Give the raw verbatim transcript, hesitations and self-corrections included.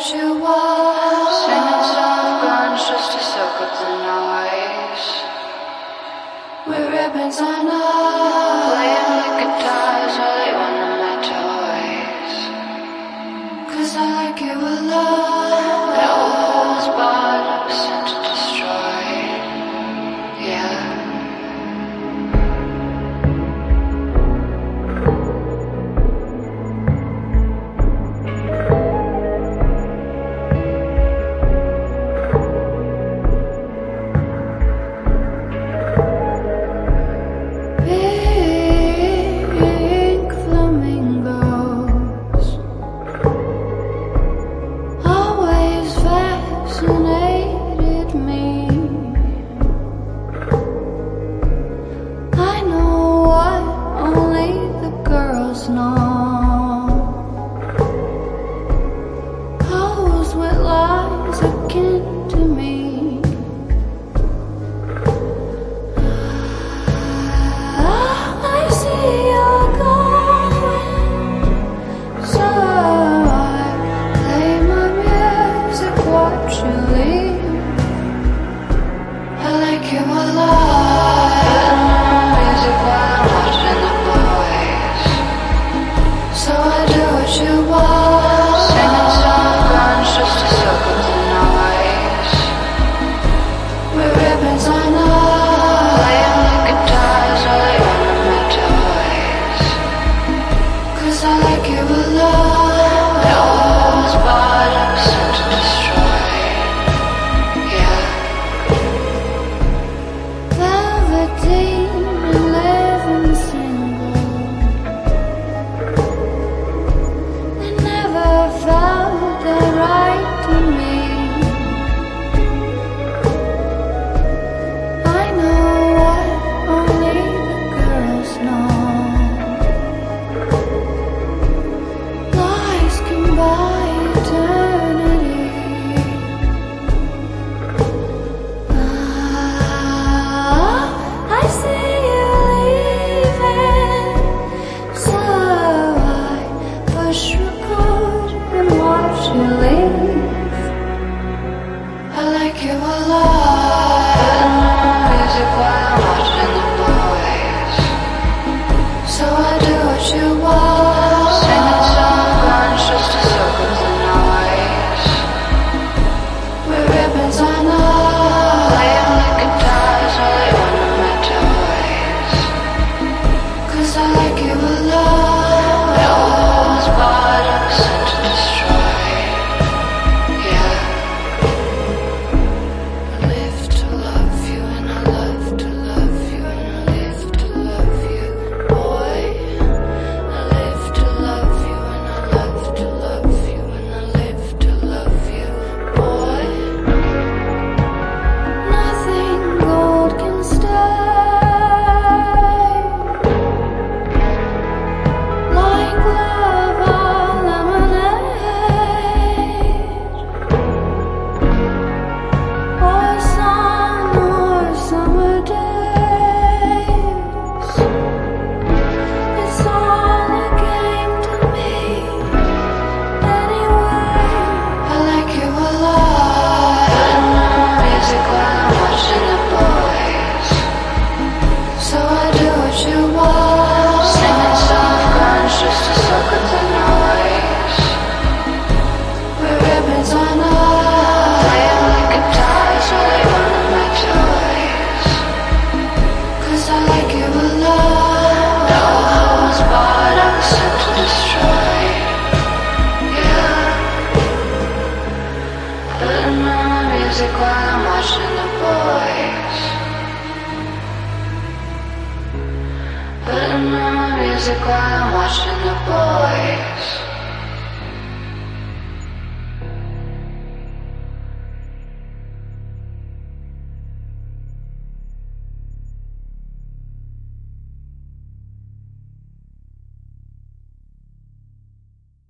what you want. Singing soft guns just to soak up the noise. With ribbons on us, Playing with guitars while they run on my toys. cause I like you a lot. It all holds bottom sent to destroy. Yeah. Pink flamingos always fascinated me. I know what only the girls know. Pose with lies akin to me. I see you're going, so I play my music, watch you leave. I like you a lot. Music while I'm watching the boys. So I do what you want. Singing soft guns just to soak up the noise. With ribbons on us, Playing with guitars while they run on my toys. cause I like you a lot. It all holds bottom sent to destroy. Yeah. Velveteen and living single. They never felt the right to me. I know what only the girls know. Lies can buy eternity. Ah, I see you leaving, so I push record and watch you leave. I like you a lot. Music while I'm watching the boys. So I do what you want. Singing soft guns just to soak up the noise. With ribbons on us, Playing with guitars while they run on my toys. cause I like you a lot. It all holds bottom sent to destroy. Yeah. I live to love you and I love to love you and I live to love you, boy. I live to love you and I love to love you and I live to love you, boy. Nothing gold can stay like love or lemonade, or sun or summer days. It's all a game to me anyway. I like you a lot. Music while I'm watching the boys. So I do what you want. Singing soft guns just to soak up the noise. With ribbons on us, Playing with guitars while they run on my toys. cause I like you a lot. It all holds bottom sent to destroy. Yeah. Putting on my music while I'm watching the boys. Putting on my music while I'm watching the boys.